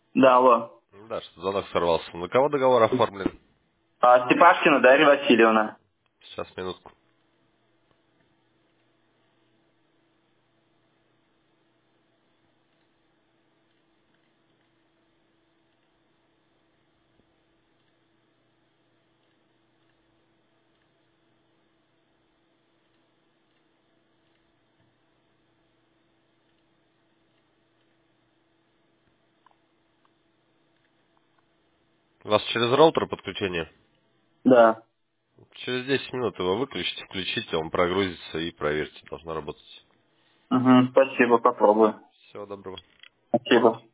Да, алло. Да, что звонок сорвался. На кого договор оформлен? Степашкина Дарья Васильевна. Сейчас, минутку. У вас через роутер подключение? Да. Через 10 минут его выключите, включите, он прогрузится и проверьте, должно работать. Угу, спасибо, попробую. Всего доброго. Спасибо.